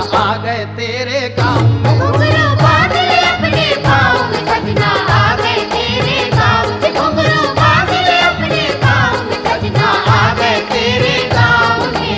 आ गए तेरे गाँव में। घुंघरू बांध ले अपने पाँव में सजना आ गए तेरे गाँव में। घुंघरू बांध ले अपने पाँव में सजना आ गए तेरे गाँव में।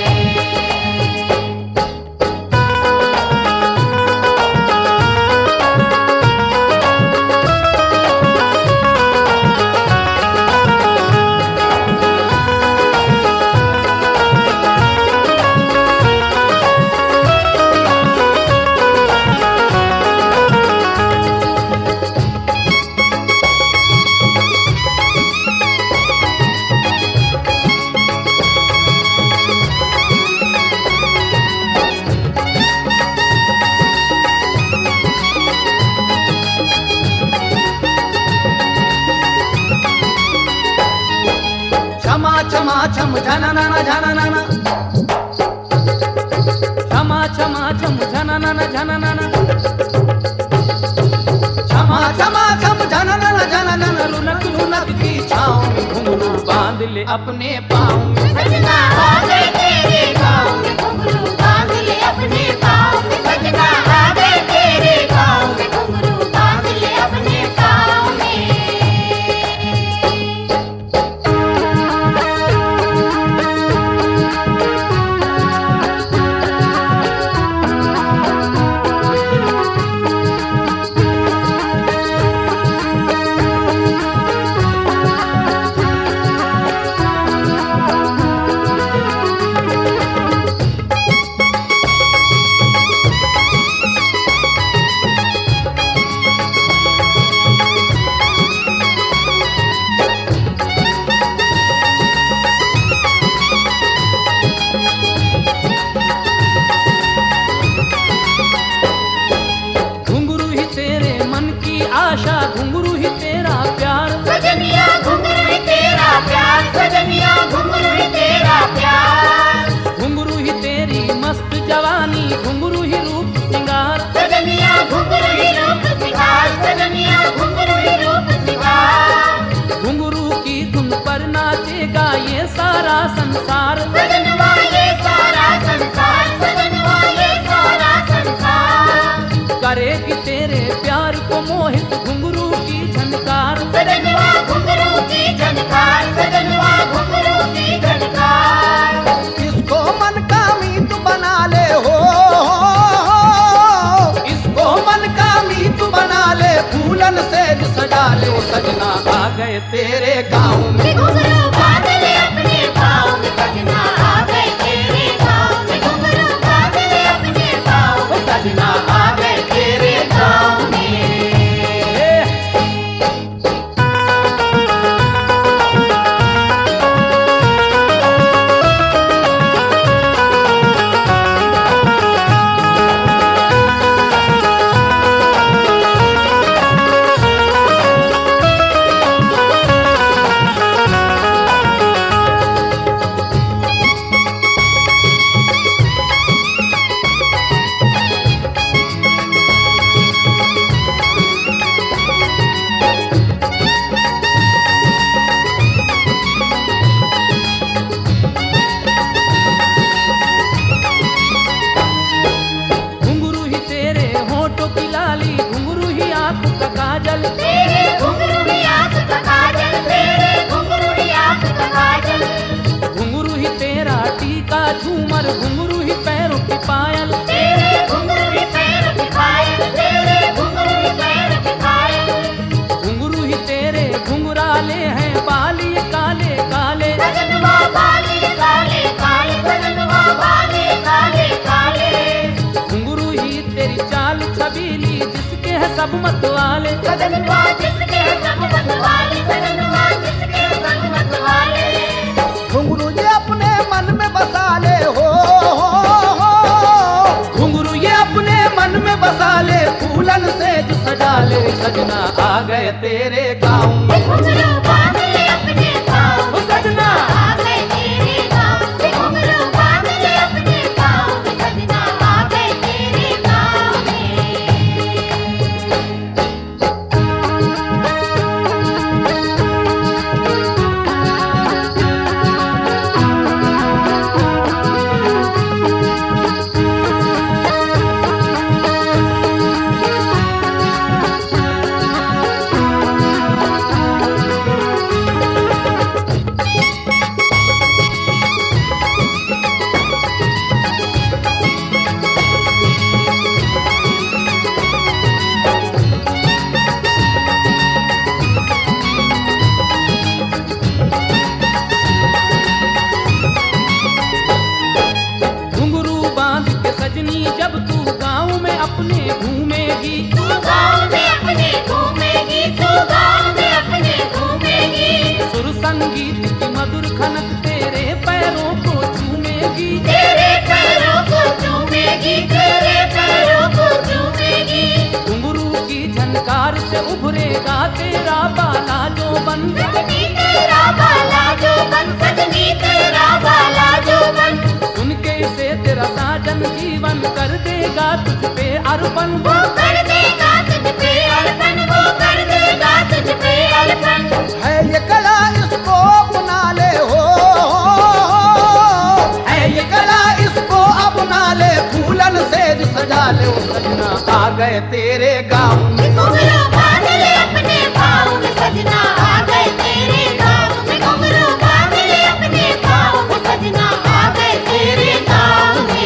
क्षमा क्षमा छम झननन झननन, क्षमा क्षमा छम झननन झननन, क्षमा क्षमा छम झननन झननन, लुनक लुनक की छाँव में घुंघरू बांध ले अपने पाँव में। सजना आ गए तेरे गाँव में। घुंघरू बांध ले अपने पाँव में सजना आ गए तेरे गाँव में। घुंघरू बांध ले अपने पाँव में। घुंघरू ही तेरे मन की आशा, घुंघरू ही तेरा प्यार, सजनिया घुंघरू ही तेरा प्यार। सजनिया घुंघरू ही तेरा प्यार। घुंघरू ही तेरी मस्त जवानी, घुंघरू ही रूप सिंगार, सजनिया घुंघरू ही रूप सिंगार। सजनिया घुंघरू ही रूप सिंगार। घुंघरू की धुन पर नाचेगा ये सारा संसार, सजनवा ये सारा संसार। सजनवा ये सारा संसार। करेगी तेरे प्यार को मोहित घुंघरू की झनकार। सजनवा घुंघरू की झनकार। सजनवा घुंघरू की झनकार। इसको मन का मीत बना ले हो, इसको मन का मीत बना ले, फूलन से सजा ले। ओ सजना आ गए तेरे गाँव में। घुंघरू बांध ले अपने पाँव में सजना आ गए तेरे गाँव में। घुंघरू बांध ले अपने पाँव में सजना आ गए तेरे गाँव में। घुंघरू ही तेरे होठों की लाली, घुंघरू ही आँखों का काजल, तेरे घुंघरू ही आँख का काजल। तेरे घुंघरू ही आँख का काजल। घुंघरू ही तेरा टीका झूमर, घुंघरू ही पैरों की पायल, तेरे घुंघरू ही पैर की पायल। तेरे घुंघरू ही पैर की पायल। घुंघरू ही तेरे घुंघराले हैं बाल ये काले काले, सजनवा बाले काले काले। सजनवा बाले काले काले। घुंघरू ही तेरी चाल छबीली जिसके है सब मत वाले। सजनवा जिसके सब मत वाले। सजनवा जिसके सब मत वाले। घुंघरू ये अपने मन में बसा ले हो, घुंघरू ये अपने मन में बसा ले, फूलन से जो सजा ले। सजना आ गए तेरे गाँव में। घुंघरू बांध ले अपने पाँव में सजना आ गए तेरे गाँव में। घुंघरू बांध ले अपने पाँव में सजना आ गए तेरे गाँव में। जब तू गाँव में अपने घूमेगी, तू गाँव में अपने घूमेगी, तू गाँव में अपने घूमेगी। सुर संगीत की मधुर खनक तेरे पैरों को चूमेगी, तेरे पैरों को चूमेगी, तेरे पैरों को चूमेगी। घुंघरू की झनकार से उभरेगा तेरा बाला जो बन, सजनी तेरा बाला जो बन, सजनी तेरा बाला जो बन। सुन के इसे तेरा साजन जीवन कर देगा तुझ पे अर्पण। वो कर देगा तुझ पे अर्पण, वो कर देगा तुझ पे अर्पण। है ये कला इसको अपना ले हो, है ये कला इसको अपना ले, फूलन से सजा ले ओ सजना आ गए तेरे गाँव में। घुंघरू बांध ले अपने पाँव में सजना आ गए तेरे गाँव में। घुंघरू बांध ले अपने पाँव में सजना आ गए तेरे गाँव में।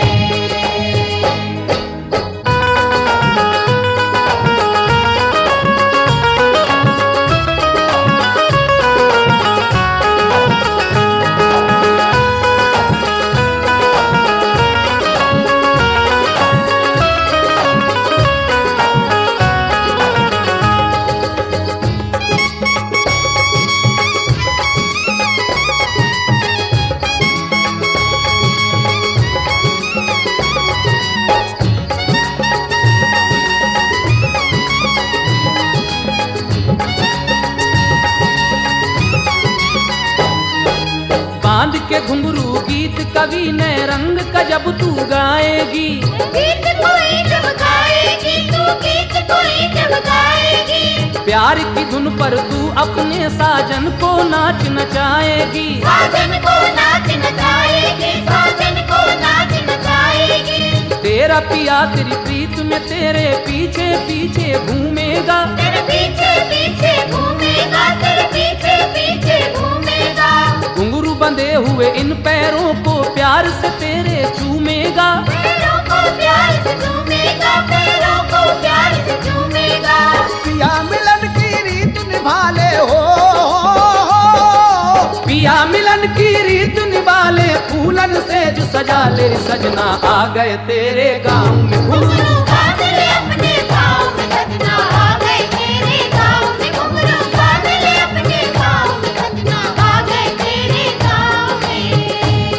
बांध के घुंघरू गीत कवि ने रंग का जब तू गाएगी, गीत कोई जब गाएगी, तू गीत कोई जब गाएगी। प्यार की धुन पर तू अपने साजन को नाच नचाएगी, साजन को नाच नचाएगी, साजन को नाच नचाएगी। तेरा पिया तेरी प्रीत में तेरे पीछे पीछे घूमेगा, तेरे पीछे पीछे घूमेगा, तेरे पीछे पीछे घूमेगा। घुंघरू बंधे हुए इन पैरों को प्यार से तेरे चूमेगा, पैरों को प्यार से चूमेगा, पैरों को प्यार से चूमेगा। पिया मिलन की रीत निभा ले हो, पिया मिलन की रीत निभा ले, फूलन से जो सजा ले सजना आ गए तेरे गाँव में। घुंघरू बांध ले अपने पाँव में सजना आ गए तेरे गाँव में। घुंघरू बांध ले अपने पाँव में सजना आ गए तेरे गाँव में।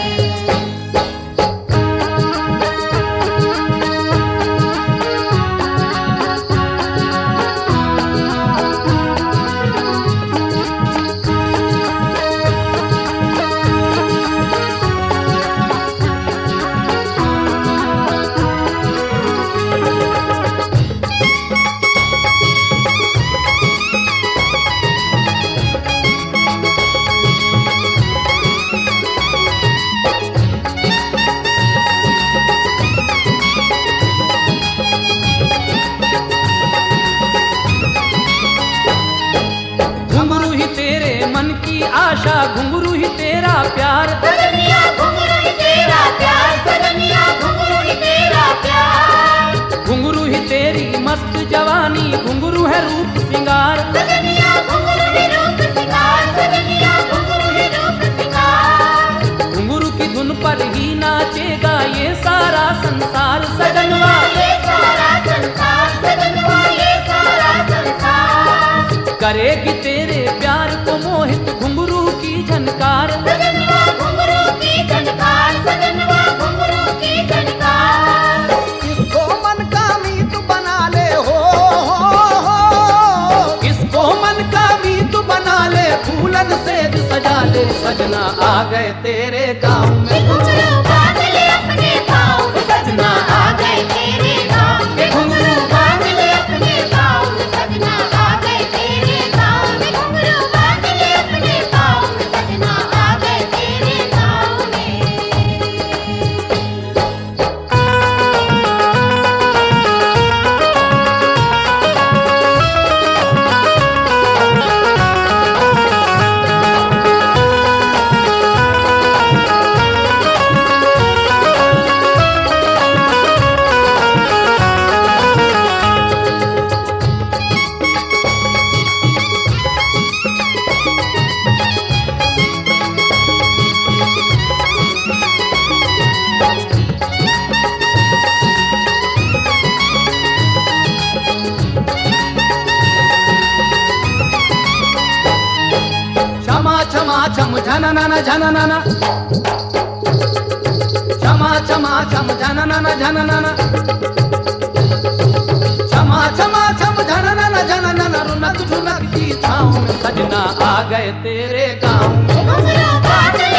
घुंघरू ही तेरे मन की आशा, घुंघरू ही तेरा प्यार, सजनिया घुंघरू ही तेरा प्यार, सजनिया घुंघरू ही तेरा प्यार। घुंघरू ही तेरी मस्त जवानी, घुंघरू है रूप सिंगार, सजनिया घुंघरू ही रूप सिंगार, सजनिया घुंघरू ही रूप सिंगार। घुंघरू की धुन पर ही नाचेगा ये सारा संसार सजनवा, ये सारा संसार सजनवा, ये सारा संसार। करेगी तेरे प्यार को मोहित घुंघरू की झनकार, सजनवा घुंघरू की झनकार, सजनवा घुंघरू की झनकार। इसको मन का मीत बना ले हो, इसको मन का मीत बना ले, फूलन से सजा ले सजना आ गए तेरे गाँव में। घुंघरू बांध ले अपने पाँव में सजना आ गए तेरे गाँव में। घुंघरू बांध ले अपने पाँव में सजना आ गए तेरे गाँव में। घुंघरू बांध ले अपने पाँव में सजना आ गए तेरे गाँव में। झन नन झन नन छमा छमा छम झन नन झन नन छमा छमा छम झन नन रुनक झुनक की छाँव में सजना आ गए तेरे गाँव में घुंघरू बांध ले